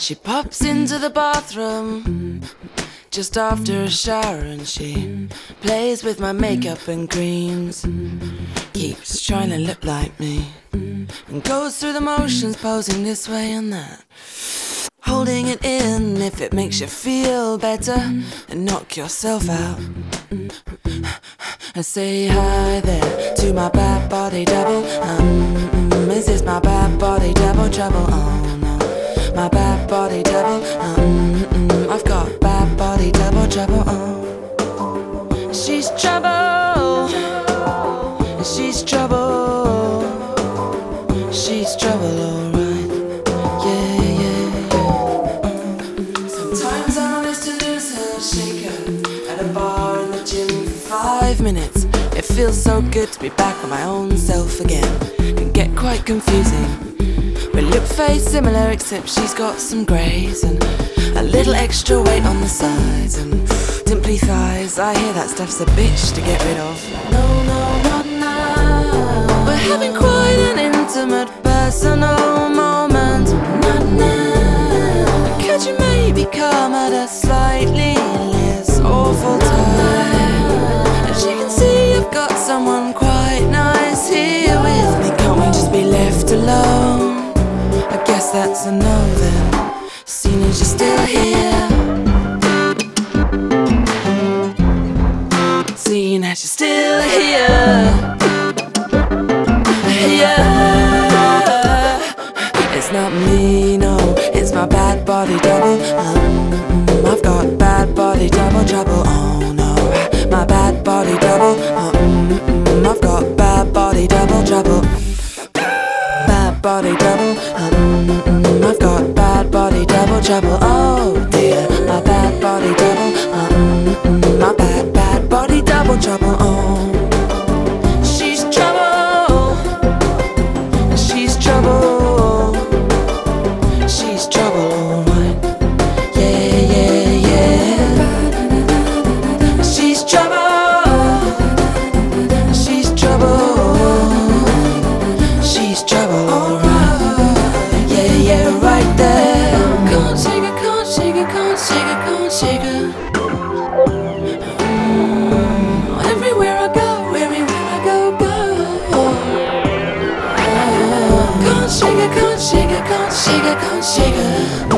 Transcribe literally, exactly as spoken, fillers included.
She pops into the bathroom just after a shower and she plays with my makeup and creams, keeps trying to look like me, and goes through the motions posing this way and that, holding it in if it makes you feel better and knock yourself out. I say hi there to my bad body double. Um, is this my bad body double trouble? Oh no, my bad body double. Um, mm, I've got bad body double trouble. Oh, she's trouble. She's trouble. She's trouble, alright. Yeah, yeah, yeah. Sometimes I manage to lose her, shake her at a bar in the gym for five minutes. It feels so good to be back on my own self again. Can get quite confusing. We look very similar except she's got some greys and a little extra weight on the sides and dimply thighs. I hear that stuff's a bitch to get rid of. No, no, not now. We're having quite an intimate personal moment. Not now. Could you maybe come at a slightly less awful time? And she can see I've got someone quite nice here with me. Can't we just be left alone? I guess that's a no then, seeing as you're still here. Seeing as you're still here. Yeah. It's not me, no, it's my bad body double. um, I've got bad body double trouble. Oh no, my bad body double. um, I've got bad body double trouble. Bad body double. Um, I've got bad body double trouble. Oh dear, my bad body double. Um, my bad, bad body double trouble. Oh, she's trouble. She's trouble. She's trouble, alright. Yeah, yeah, yeah. She's trouble. She's trouble. She's trouble, alright. Yeah, yeah, right there. Can't shake her, can't shake her, can't shake her, can't shake her. Mm, everywhere I go, everywhere I go, go. Can't shake her, can't shake her, can't shake her, can't shake her.